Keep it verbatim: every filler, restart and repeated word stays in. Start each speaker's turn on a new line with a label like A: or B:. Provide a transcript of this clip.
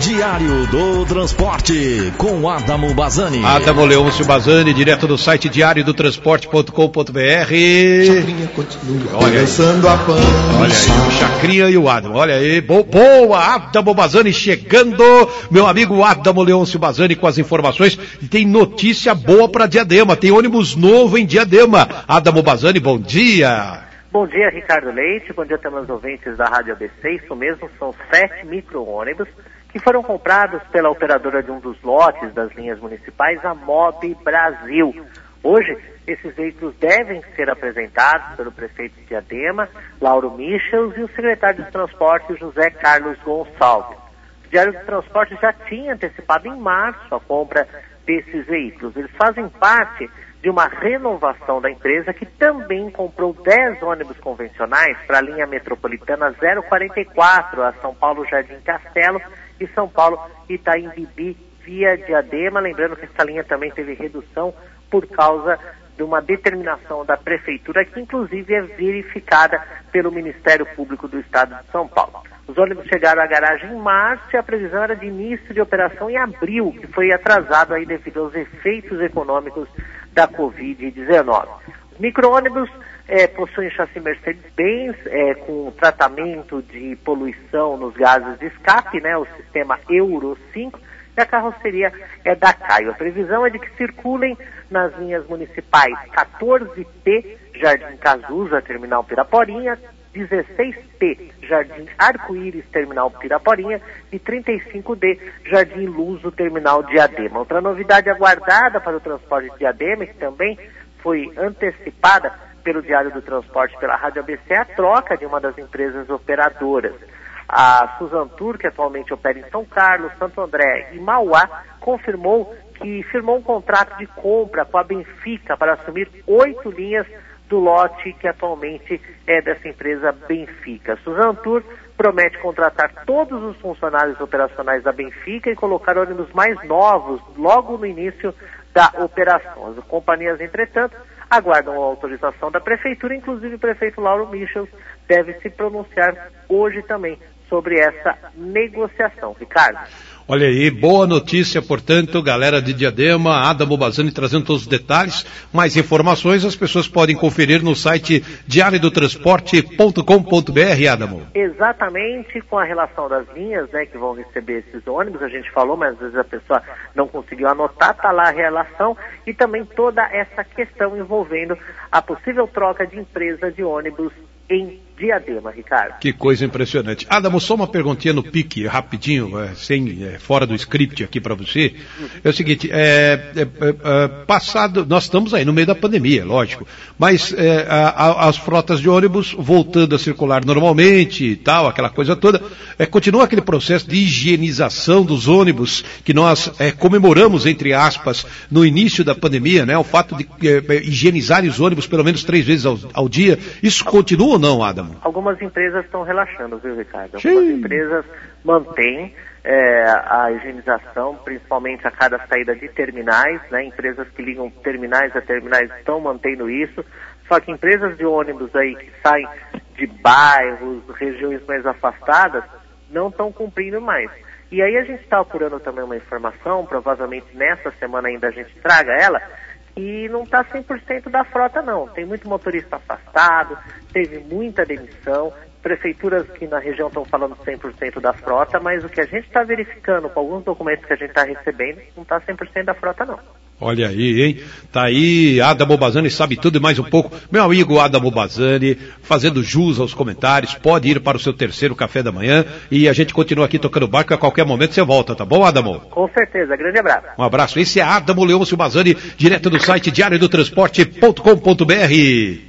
A: Diário do Transporte, com Adamo Bazzani.
B: Adamo Leôncio Bazzani, direto do site diário do transporte ponto com ponto br. Olha aí, olha aí, o Chacrinha e o Adamo, olha aí, boa, boa, Adamo Bazzani chegando, meu amigo Adamo Leôncio Bazzani com as informações, e tem notícia boa para Diadema, tem ônibus novo em Diadema. Adamo Bazzani, bom dia.
C: Bom dia, Ricardo Leite, bom dia também aos ouvintes da Rádio A B C, isso mesmo, são sete micro-ônibus que foram comprados pela operadora de um dos lotes das linhas municipais, a Mob Brasil. Hoje, esses veículos devem ser apresentados pelo prefeito de Diadema, Lauro Michels, e o secretário de Transporte, José Carlos Gonçalves. O Diário do Transporte já tinha antecipado em março a compra desses veículos. Eles fazem parte de uma renovação da empresa que também comprou dez ônibus convencionais para a linha metropolitana zero quarenta e quatro, a São Paulo Jardim Castelo e São Paulo Itaim Bibi via Diadema. Lembrando que essa linha também teve redução por causa de uma determinação da Prefeitura, que inclusive é verificada pelo Ministério Público do Estado de São Paulo. Os ônibus chegaram à garagem em março e a previsão era de início de operação em abril, que foi atrasado aí devido aos efeitos econômicos da covid dezenove. Os micro-ônibus é, possuem chassi Mercedes-Benz, é, com tratamento de poluição nos gases de escape, né, o sistema Euro cinco, e a carroceria é da Caio. A previsão é de que circulem nas linhas municipais quatorze P, Jardim Cazuza, Terminal Piraporinha, dezesseis P, Jardim Arco-Íris, Terminal Piraporinha, e trinta e cinco D, Jardim Luso, Terminal Diadema. Outra novidade aguardada para o transporte de Diadema, que também foi antecipada pelo Diário do Transporte pela Rádio A B C, é a troca de uma das empresas operadoras. A Suzantur, que atualmente opera em São Carlos, Santo André e Mauá, confirmou que firmou um contrato de compra com a Benfica para assumir oito linhas do lote que atualmente é dessa empresa Benfica. A Suzantur promete contratar todos os funcionários operacionais da Benfica e colocar ônibus mais novos logo no início da operação. As companhias, entretanto, aguardam a autorização da Prefeitura, inclusive o prefeito Lauro Michels deve se pronunciar hoje também sobre essa negociação. Ricardo.
B: Olha aí, boa notícia, portanto, galera de Diadema, Adamo Bazzani trazendo todos os detalhes. Mais informações as pessoas podem conferir no site diário do transporte ponto com ponto br, Adamo.
C: Exatamente, com a relação das linhas, né, que vão receber esses ônibus, a gente falou, mas às vezes a pessoa não conseguiu anotar, está lá a relação, e também toda essa questão envolvendo a possível troca de empresa de ônibus em Diadema, Ricardo.
B: Que coisa impressionante. Adamo, só uma perguntinha no pique, rapidinho, é, sem, é, fora do script aqui para você. É o seguinte, é, é, é, passado, nós estamos aí no meio da pandemia, lógico, mas é, a, a, as frotas de ônibus voltando a circular normalmente e tal, aquela coisa toda, é, continua aquele processo de higienização dos ônibus que nós é, comemoramos, entre aspas, no início da pandemia, né? O fato de é, higienizar os ônibus pelo menos três vezes ao, ao dia, isso continua ou não, Adamo?
C: Algumas empresas estão relaxando, viu, Ricardo? Algumas Sim. empresas mantêm é, a higienização, principalmente a cada saída de terminais, né? Empresas que ligam terminais a terminais estão mantendo isso, só que empresas de ônibus aí que saem de bairros, regiões mais afastadas, não estão cumprindo mais. E aí a gente está apurando também uma informação, provavelmente nessa semana ainda a gente traga ela, e não está cem por cento da frota não, tem muito motorista afastado, teve muita demissão, prefeituras que na região estão falando cem por cento da frota, mas o que a gente está verificando com alguns documentos que a gente está recebendo, não está cem por cento da frota não.
B: Olha aí, hein? Tá aí, Adamo Bazzani sabe tudo e mais um pouco. Meu amigo Adamo Bazzani, fazendo jus aos comentários, pode ir para o seu terceiro café da manhã e a gente continua aqui tocando barco, a qualquer momento você volta, tá bom, Adamo?
C: Com certeza, grande abraço.
B: Um abraço, esse é Adamo Leôncio Bazzani, direto do site diário do transporte ponto com ponto br.